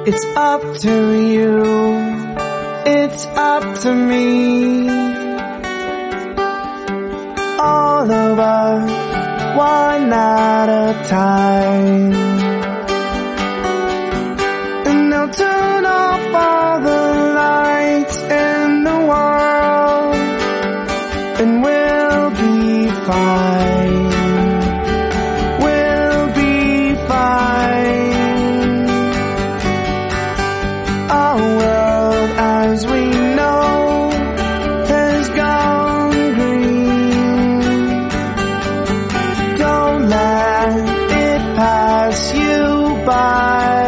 It's up to you, it's up to me. All of us, one at a time. And they'll turn off all the lights in the world, and we'll be fine. We'll be fine. Our world as we know has gone green. Don't let it pass you by.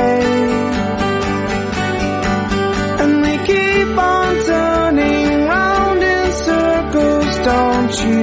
And they keep on turning round in circles, don't you